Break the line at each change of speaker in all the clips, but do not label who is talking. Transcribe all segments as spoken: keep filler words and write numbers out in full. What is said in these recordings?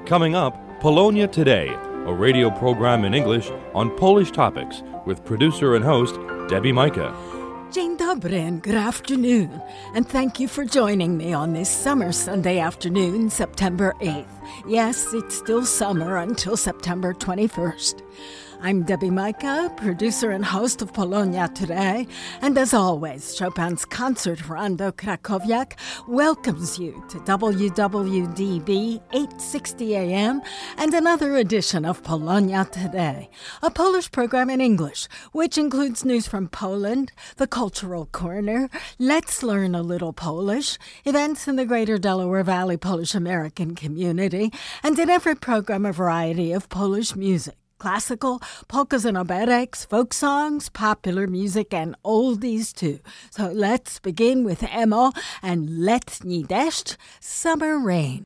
Coming up, Polonia Today, a radio program in English on Polish topics with producer and host Debbie Micah.
Dzień dobry and good afternoon, and thank you for joining me on this summer Sunday afternoon, September eighth. Yes, it's still summer until September twenty-first. I'm Debbie Micah, producer and host of Polonia Today, and as always, Chopin's Concert Rondo Krakowiak welcomes you to W W D B eight sixty A M and another edition of Polonia Today, a Polish program in English, which includes news from Poland, the Cultural Corner, Let's Learn a Little Polish, events in the Greater Delaware Valley Polish American community, and in every program a variety of Polish music. Classical, polkas and obereks, folk songs, popular music, and oldies too. So let's begin with Emo and Letni deszcz, Summer Rain.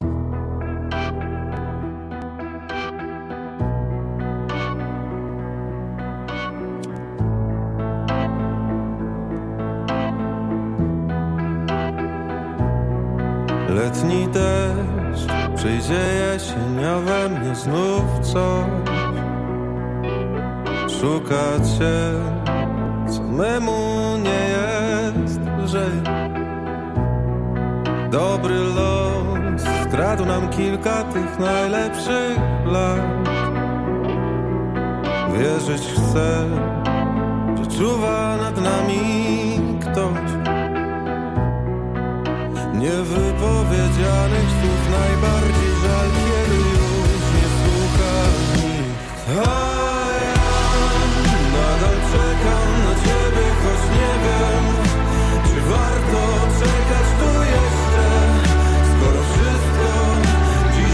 Letni deszcz, przyjdzie jesień, a we mnie znów coś szuka cię, co memu nie jest lżej. Dobry los skradł nam kilka tych najlepszych lat. Wierzyć chcę, że czuwa nad nami ktoś. Niewypowiedzianych słów najbardziej żal, kiedy już nie słucha nikt. Czekam na ciebie, choć nie wiem, czy warto czekać tu jeszcze, skoro wszystko dziś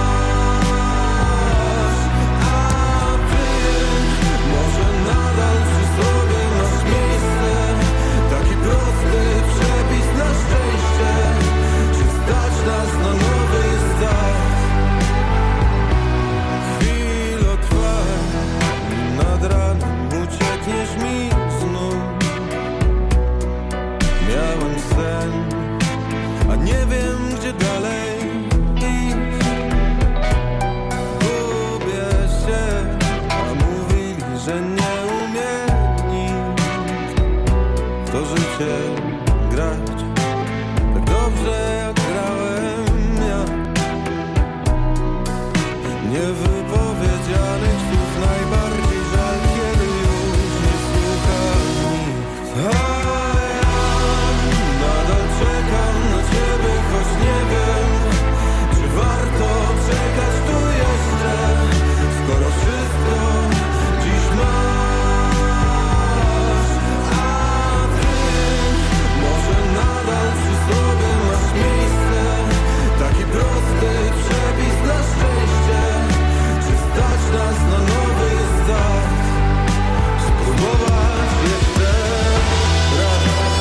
masz. A ty może nadal przy sobie masz miejsce, taki prosty przepis na szczęście, czy stać nas na nowy start. Chwilo trwa nad ranem. Uciekniesz mi znów. Miałem sen, a nie wiem gdzie dalej iść. Gubię się, a mówili, że nie umie nikt w to życie grać tak dobrze jak grałem ja. Niewypowiedzianych słów najbardziej żal, kiedy już nie słucha nikt. A ja nadal czekam na ciebie, choć nie wiem, czy warto czekać tu jeszcze, skoro wszystko dziś masz. A ty może nadal przy sobie masz miejsce, taki prosty przepis na szczęście, czy stać nas na nowy start. Spróbować jeszcze raz.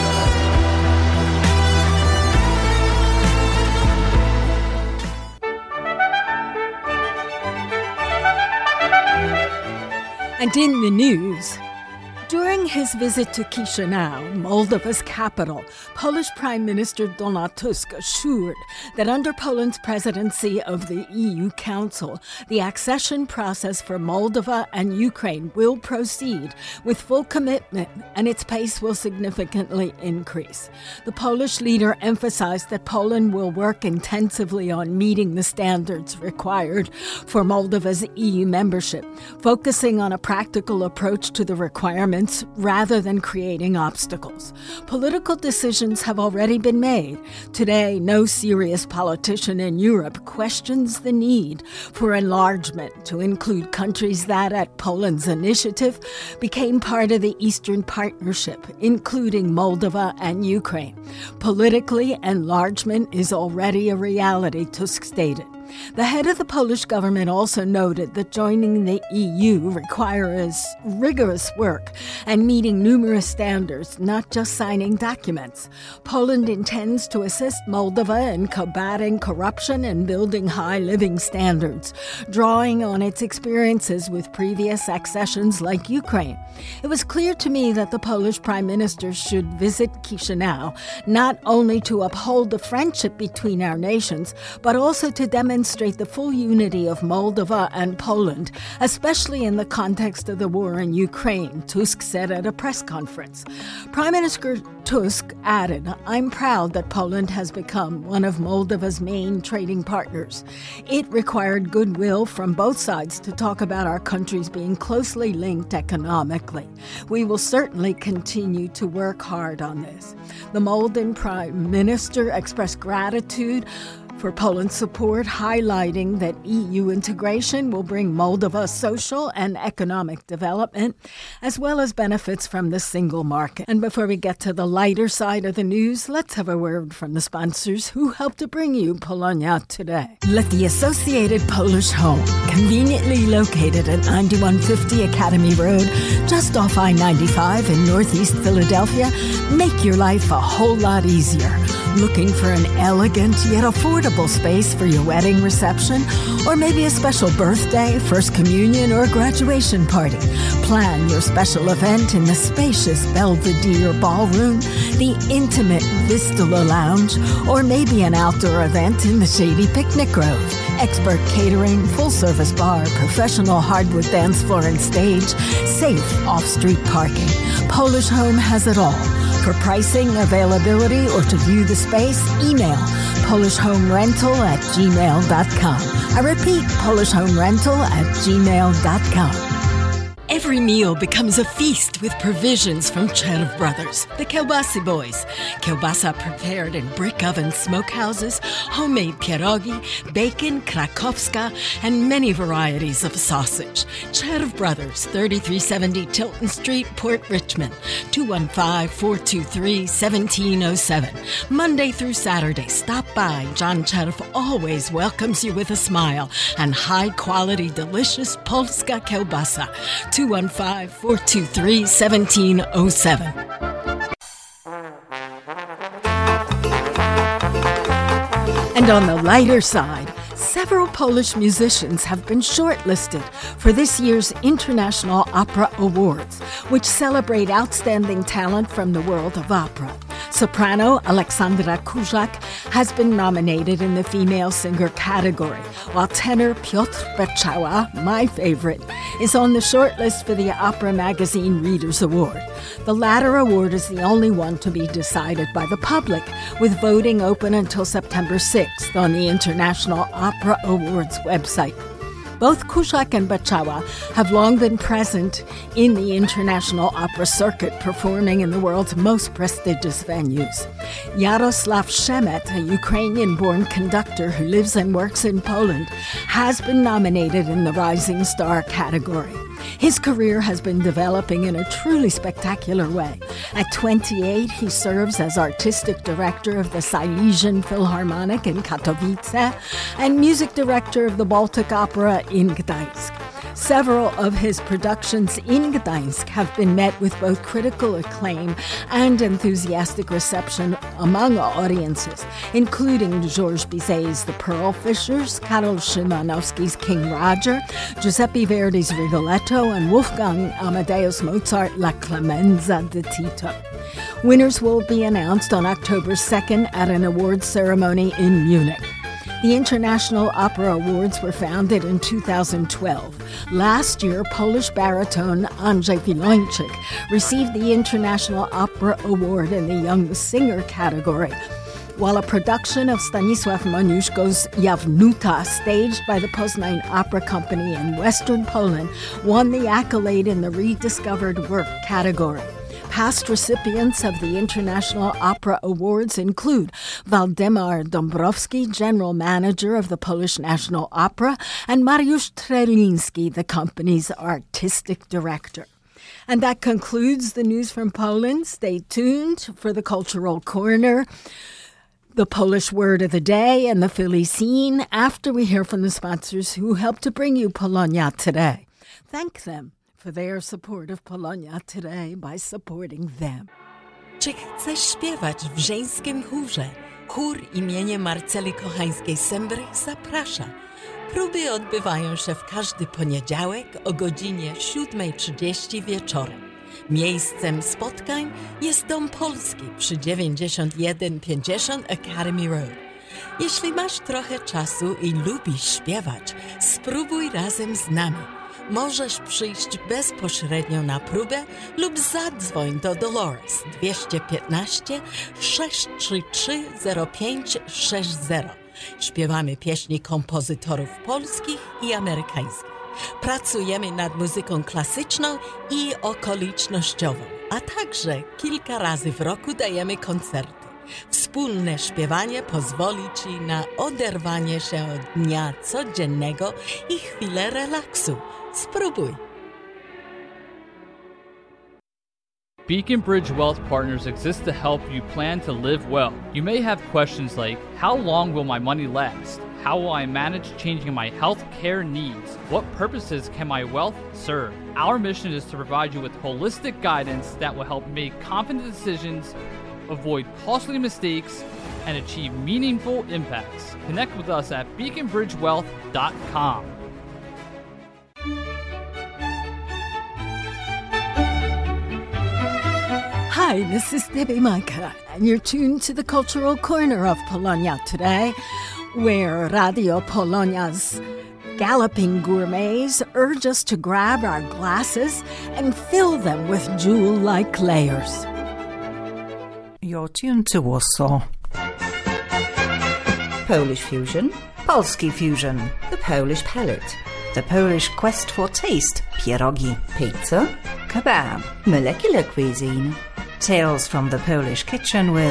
And in the news, during his visit to Chisinau, Moldova's capital, Polish Prime Minister Donald Tusk assured that under Poland's presidency of the E U Council, the accession process for Moldova and Ukraine will proceed with full commitment and its pace will significantly increase. The Polish leader emphasized that Poland will work intensively on meeting the standards required for Moldova's E U membership, focusing on a practical approach to the requirements rather than creating obstacles. Political decisions have already been made. Today, no serious politician in Europe questions the need for enlargement to include countries that, at Poland's initiative, became part of the Eastern Partnership, including Moldova and Ukraine. Politically, enlargement is already a reality, Tusk stated. The head of the Polish government also noted that joining the E U requires rigorous work and meeting numerous standards, not just signing documents. Poland intends to assist Moldova in combating corruption and building high living standards, drawing on its experiences with previous accessions like Ukraine. It was clear to me that the Polish Prime Minister should visit Chisinau, not only to uphold the friendship between our nations, but also to demonstrate demonstrate the full unity of Moldova and Poland, especially in the context of the war in Ukraine, Tusk said at a press conference. Prime Minister Tusk added, "I'm proud that Poland has become one of Moldova's main trading partners. It required goodwill from both sides to talk about our countries being closely linked economically. We will certainly continue to work hard on this." The Moldovan Prime Minister expressed gratitude for Poland's support, highlighting that E U integration will bring Moldova social and economic development, as well as benefits from the single market. And before we get to the lighter side of the news, let's have a word from the sponsors who help to bring you Polonia Today. Let the Associated Polish Home, conveniently located at ninety-one fifty Academy Road, just off I ninety-five in Northeast Philadelphia, make your life a whole lot easier. Looking for an elegant yet affordable space for your wedding reception, or maybe a special birthday, first communion, or graduation party? Plan your special event in the spacious Belvedere Ballroom, the intimate Vistula Lounge, or maybe an outdoor event in the shady Picnic Grove. Expert catering, full-service bar, professional hardwood dance floor and stage, safe off-street parking. Polish Home has it all. For pricing, availability, or to view the space, email polishhomerental at gmail dot com. I repeat, polishhomerental at gmail dot com. Every meal becomes a feast with provisions from Cherv Brothers, the Kiełbasy Boys. Kiełbasa prepared in brick oven smokehouses, homemade pierogi, bacon, krakowska, and many varieties of sausage. Cherv Brothers, thirty-three seventy Tilton Street, Port Richmond, two one five, four two three, one seven zero seven. Monday through Saturday, stop by. John Cherv always welcomes you with a smile and high-quality, delicious Polska Kiełbasa. two one five, four two three, one seven zero seven. And on the lighter side, several Polish musicians have been shortlisted for this year's International Opera Awards, which celebrate outstanding talent from the world of opera. Soprano Aleksandra Kurzak has been nominated in the female singer category, while tenor Piotr Beczała, my favorite, is on the shortlist for the Opera Magazine Readers' Award. The latter award is the only one to be decided by the public, with voting open until September sixth on the International Opera Awards website. Both Kurzak and Beczała have long been present in the international opera circuit, performing in the world's most prestigious venues. Yaroslav Shemet, a Ukrainian-born conductor who lives and works in Poland, has been nominated in the Rising Star category. His career has been developing in a truly spectacular way. At twenty-eight, he serves as artistic director of the Silesian Philharmonic in Katowice and music director of the Baltic Opera in Gdańsk. Several of his productions in Gdańsk have been met with both critical acclaim and enthusiastic reception among audiences, including Georges Bizet's The Pearl Fishers, Karol Szymanowski's King Roger, Giuseppe Verdi's Rigoletto, and Wolfgang Amadeus Mozart La Clemenza di Tito. Winners will be announced on October second at an awards ceremony in Munich. The International Opera Awards were founded in two thousand twelve. Last year, Polish baritone Andrzej Wilończyk received the International Opera Award in the Young Singer category, while a production of Stanisław Moniuszko's Jawnuta, staged by the Poznań Opera Company in Western Poland, won the accolade in the Rediscovered Work category. Past recipients of the International Opera Awards include Waldemar Dąbrowski, General Manager of the Polish National Opera, and Mariusz Treliński, the company's Artistic Director. And that concludes the news from Poland. Stay tuned for the Cultural Corner, the Polish Word of the Day, and the Philly Scene after we hear from the sponsors who help to bring you Polonia Today. Thank them for their support of Polonia Today by supporting them.
Czy chcesz śpiewać w żeńskim chórze? Chór imienia Marceli Kochańskiej-Sembry zaprasza. Próby odbywają się w każdy poniedziałek o godzinie siódma trzydzieści wieczorem. Miejscem spotkań jest Dom Polski przy dziewięćdziesiąt jeden pięćdziesiąt Academy Road. Jeśli masz trochę czasu i lubisz śpiewać, spróbuj razem z nami. Możesz przyjść bezpośrednio na próbę lub zadzwoń do Dolores dwieście piętnaście, sześć trzy trzy, zero pięć sześć zero. Śpiewamy pieśni kompozytorów polskich i amerykańskich. Pracujemy nad muzyką klasyczną i okolicznościową, a także kilka razy w roku dajemy koncerty. Wspólne śpiewanie pozwoli Ci na oderwanie się od dnia codziennego i chwilę relaksu. Spróbuj!
Beacon Bridge Wealth Partners exists to help you plan to live well. You may have questions like, how long will my money last? How will I manage changing my health care needs? What purposes can my wealth serve? Our mission is to provide you with holistic guidance that will help make confident decisions, avoid costly mistakes, and achieve meaningful impacts. Connect with us at beacon bridge wealth dot com.
Hi, this is Debbie Micah, and you're tuned to the Cultural Corner of Polonia today, where Radio Polonia's galloping gourmets urge us to grab our glasses and fill them with jewel-like layers.
You're tuned to Warsaw.
Polish fusion, Polski fusion, the Polish palate,
The Polish quest for taste, pierogi,
pizza,
kebab,
molecular cuisine.
Tales from the Polish kitchen with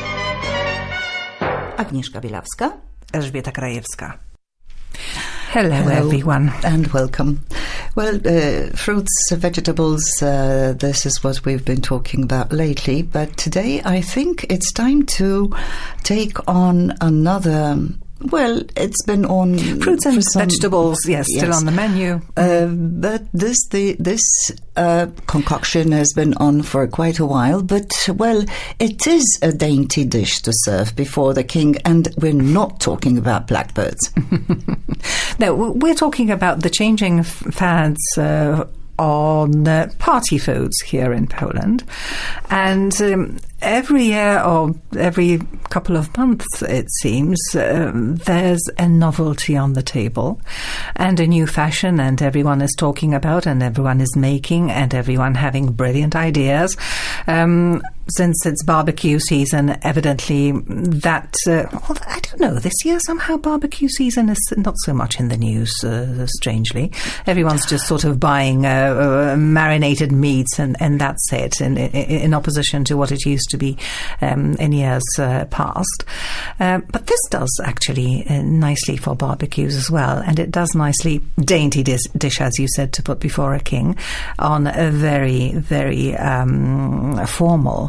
Agnieszka Bielawska,
Elżbieta Krajewska. Hello,
Hello,
everyone.
And welcome. Well, uh, fruits, vegetables, uh, this is what we've been talking about lately. But today I think it's time to take on another... Well, it's been on...
Fruits and
some,
vegetables, yes,
yes,
still on the menu.
Uh, but this the this uh, concoction has been on for quite a while. But, well, it is a dainty dish to serve before the king. And we're not talking about blackbirds.
No, we're talking about the changing f- fads uh, on uh, party foods here in Poland. And um, every year or every couple of months, it seems, um, there's a novelty on the table and a new fashion, and everyone is talking about, and everyone is making, and everyone having brilliant ideas. Um, since it's barbecue season, evidently that, uh, well, I don't know, this year somehow barbecue season is not so much in the news, uh, strangely. Everyone's just sort of buying uh, uh, marinated meats, and, and that's it, in, in, in opposition to what it used to be um, in years uh, past. Uh, but this does actually uh, nicely for barbecues as well, and it does nicely, dainty dish, dish, as you said, to put before a king on a very, very um, formal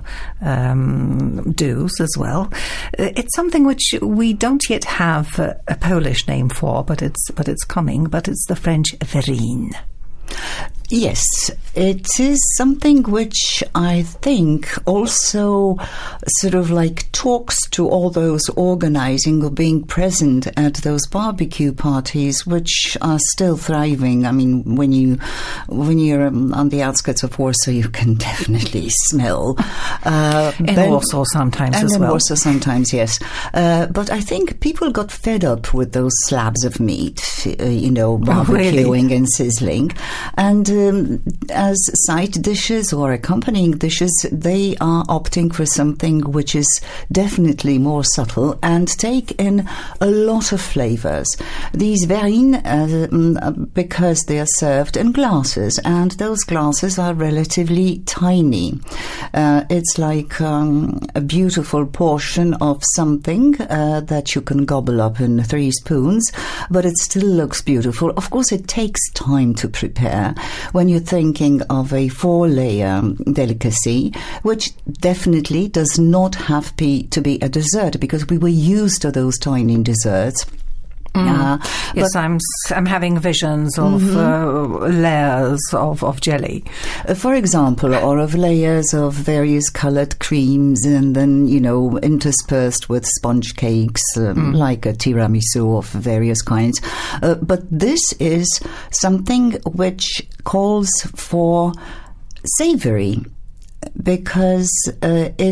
Um, do's as well. It's something which we don't yet have a, a Polish name for, but it's but it's coming. But it's the French verrine.
Yes, it is something which I think also sort of like talks to all those organizing or being present at those barbecue parties, which are still thriving. I mean, when you when you're on the outskirts of Warsaw, you can definitely smell. Uh,
in
then,
Warsaw sometimes
and
as
in
well.
Warsaw sometimes, yes. Uh, but I think people got fed up with those slabs of meat, uh, you know, barbecuing
Oh, really?
and sizzling. And um, as side dishes or accompanying dishes, they are opting for something which is definitely more subtle and take in a lot of flavors. These verrines, uh, because they are served in glasses, and those glasses are relatively tiny. Uh, it's like um, a beautiful portion of something uh, that you can gobble up in three spoons, but it still looks beautiful. Of course, it takes time to prepare when you're thinking of a four-layer delicacy, which definitely does not have be, to be a dessert, because we were used to those tiny desserts.
Mm.
Uh,
yes, I'm I'm having visions of mm-hmm. uh, layers of, of jelly.
Uh, for example, or of layers of various coloured creams, and then, you know, interspersed with sponge cakes, um, mm. like a tiramisu of various kinds. Uh, but this is something which calls for savoury, because uh, it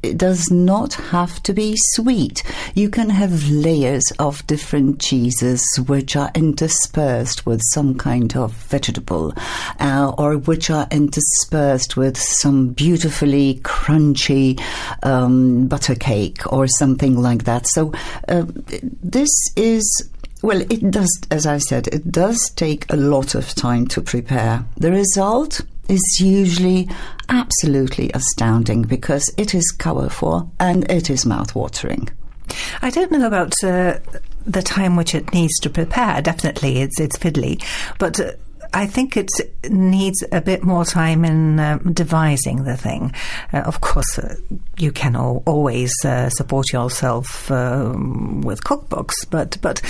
it does not have to be sweet. You can have layers of different cheeses which are interspersed with some kind of vegetable, uh, or which are interspersed with some beautifully crunchy um, butter cake or something like that. So uh, this is... Well, it does, as I said, it does take a lot of time to prepare. The result is usually absolutely astounding because it is colourful and it is mouth-watering.
I don't know about uh, the time which it needs to prepare. Definitely, it's it's fiddly, but Uh, I think it needs a bit more time in uh, devising the thing. Uh, of course, uh, you can al- always uh, support yourself uh, with cookbooks, but but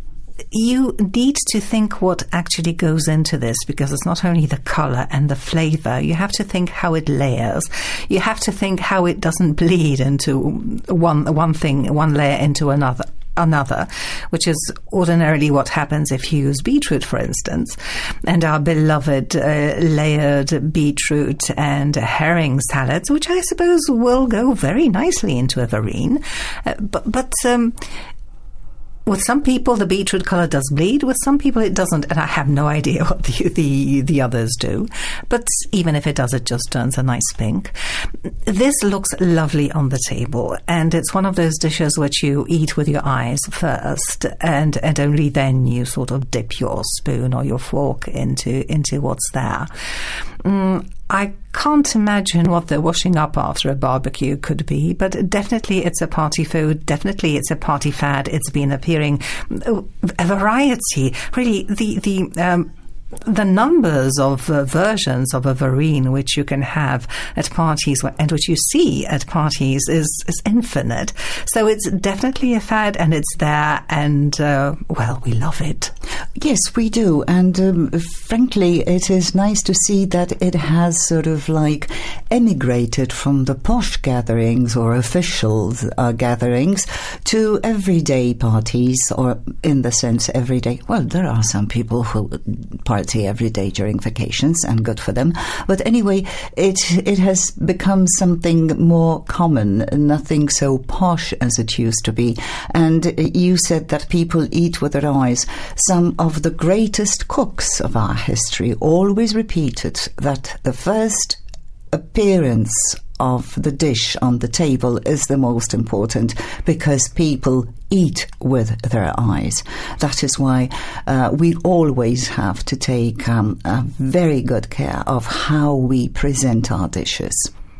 you need to think what actually goes into this, because it's not only the colour and the flavour. You have to think how it layers. You have to think how it doesn't bleed into one one thing, one layer into another. another, which is ordinarily what happens if you use beetroot, for instance. And our beloved uh, layered beetroot and herring salads, which I suppose will go very nicely into a verrine. Uh, but but um, with some people, the beetroot colour does bleed. With some people, it doesn't, and I have no idea what the, the the others do. But even if it does, it just turns a nice pink. This looks lovely on the table, and it's one of those dishes which you eat with your eyes first, and, and only then you sort of dip your spoon or your fork into into what's there. Mm, I can't imagine what the washing up after a barbecue could be, but definitely it's a party food. Definitely it's a party fad. It's been appearing a variety. Really, the the um, the numbers of uh, versions of a verrine which you can have at parties and which you see at parties is, is infinite. So it's definitely a fad, and it's there, and uh, well, we love it.
Yes, we do, and um, frankly, it is nice to see that it has sort of like emigrated from the posh gatherings or official uh, gatherings to everyday parties, or in the sense everyday. Well, there are some people who party every day during vacations, and good for them. But anyway, it it has become something more common, nothing so posh as it used to be. And you said that people eat with their eyes. Some of the greatest cooks of our history always repeated that the first appearance of the dish on the table is the most important, because people eat with their eyes. That is why uh, we always have to take um, a very good care of how we present our dishes.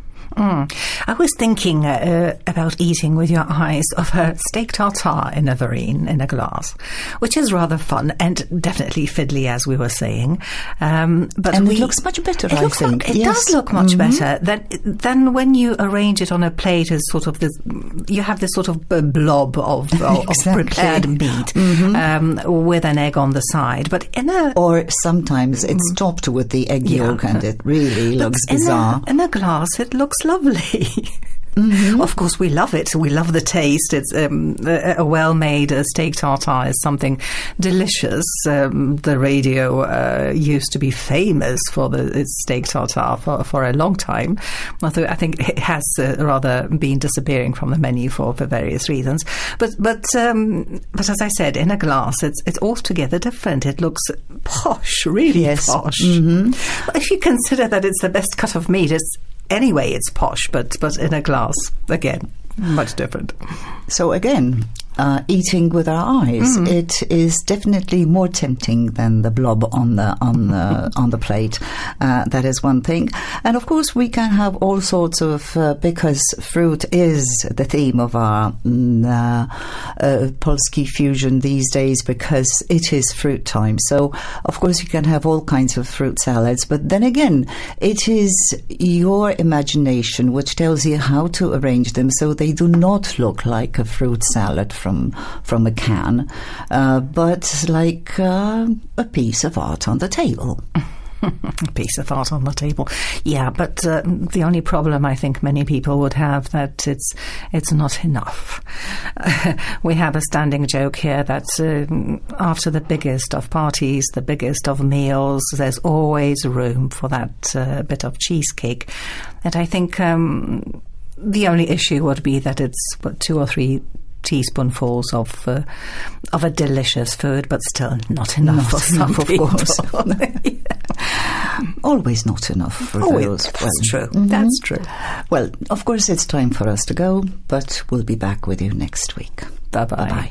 Mm. I was thinking uh, about eating with your eyes of a steak tartare in a verrine, in a glass, which is rather fun and definitely fiddly, as we were saying. Um, but
and
we,
it looks much better,
it
I
looks
think.
Like, it
yes.
does look much
mm-hmm.
better than, than when you arrange it on a plate as sort of this, you have this sort of blob of, of,
exactly.
of prepared meat
mm-hmm.
um, with an egg on the side. But in a...
Or sometimes it's topped with the egg
yeah.
yolk, and it really
but
looks
in
bizarre.
A, in a glass, it looks lovely. Mm-hmm. Of course, we love it. We love the taste. It's um, a, a well-made uh, steak tartare is something delicious. Um, the radio uh, used to be famous for the its steak tartare for, for a long time. Although I think it has uh, rather been disappearing from the menu for, for various reasons. But but um, but as I said, in a glass, it's it's altogether different. It looks posh, really
yes.
posh.
Mm-hmm.
If you consider that it's the best cut of meat, it's anyway, it's posh, but but in a glass, again, much different.
So again, uh, eating with our eyes, mm. it is definitely more tempting than the blob on the on the on the plate. Uh, that is one thing, and of course we can have all sorts of uh, because fruit is the theme of our mm, uh, uh, Polski fusion these days, because it is fruit time. So of course you can have all kinds of fruit salads, but then again, it is your imagination which tells you how to arrange them so they do not look like a fruit salad from from a can, uh, but like uh, a piece of art on the table.
A piece of art on the table. Yeah, but uh, the only problem I think many people would have that it's it's not enough. Uh, we have a standing joke here that uh, after the biggest of parties, the biggest of meals, there's always room for that uh, bit of cheesecake. And I think um, the only issue would be that it's what, two or three teaspoonfuls of uh, of a delicious food, but still not enough
Not
for some
enough, of
people.
course. Always not enough for
Oh,
those.
that's
Well,
true.
mhm.
That's true.
Well, of course, it's time for us to go, but we'll be back with you next week.
Bye-bye.
Bye-bye.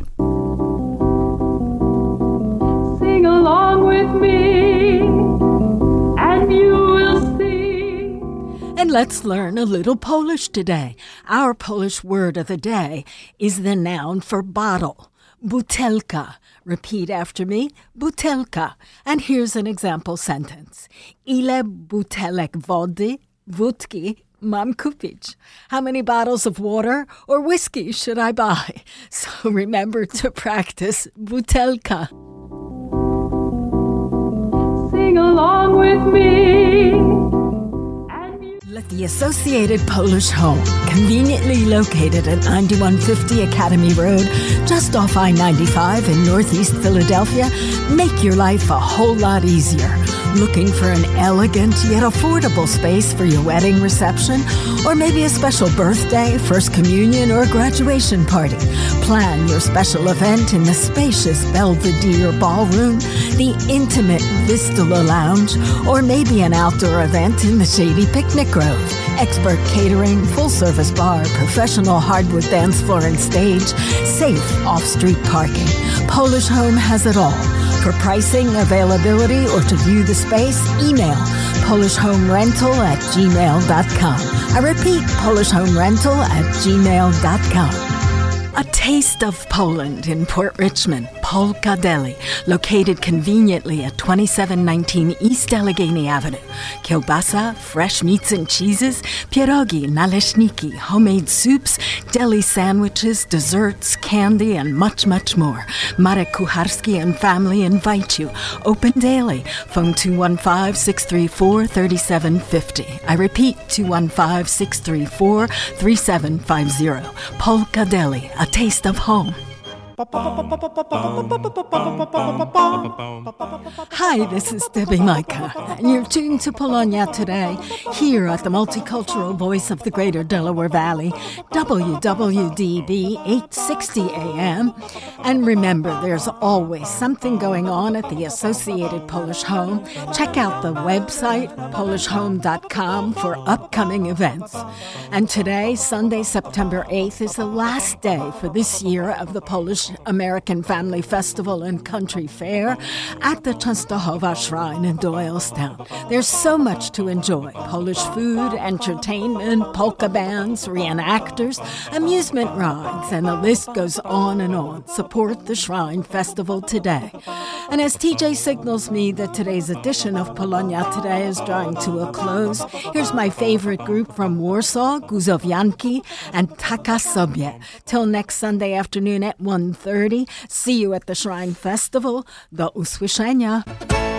Sing along with me, and you will see.
And let's learn a little Polish today. Our Polish word of the day is the noun for bottle, butelka. Repeat after me, butelka. And here's an example sentence. Ile butelek wody, wódki mam kupić? How many bottles of water or whiskey should I buy? So remember to practice butelka.
Sing along with me. And you
Let the Associated Polish Home, conveniently located at ninety-one fifty Academy Road, just off I ninety-five in Northeast Philadelphia, make your life a whole lot easier. Looking for an elegant yet affordable space for your wedding reception, or maybe a special birthday, first communion, or graduation party? Plan your special event in the spacious Belvedere Ballroom, the intimate Vistula Lounge, or maybe an outdoor event in the shady Picnic Grove. Expert catering, full-service bar, professional hardwood dance floor and stage, safe off-street parking. Polish Home has it all. For pricing, availability, or to view the space, email polishhomerental at gmail dot com. I repeat, polishhomerental at gmail dot com. A taste of Poland in Port Richmond, Polka Deli, located conveniently at twenty-seven nineteen East Allegheny Avenue. Kielbasa, fresh meats and cheeses, pierogi, naleśniki, homemade soups, deli sandwiches, desserts, candy, and much, much more. Marek Kucharski and family invite you. Open daily. Phone two one five, six three four, three seven five zero. I repeat, two one five, six three four, three seven five zero. Polka Deli, a taste of home. Hi, this is Debbie Micah, and you're tuned to Polonia Today, here at the multicultural voice of the Greater Delaware Valley, W W D B eight sixty A M. And remember, there's always something going on at the Associated Polish Home. Check out the website, polish home dot com, for upcoming events. And today, Sunday, September eighth, is the last day for this year of the Polish American Family Festival and Country Fair at the Częstochowa Shrine in Doylestown. There's so much to enjoy. Polish food, entertainment, polka bands, reenactors, amusement rides, and the list goes on and on. Support the Shrine Festival today. And as T J signals me that today's edition of Polonia Today is drawing to a close, here's my favorite group from Warsaw, Guzowianki and Taka Sobie. Till next Sunday afternoon at one thirty. See you at the Shrine Festival. Do usłyszenia.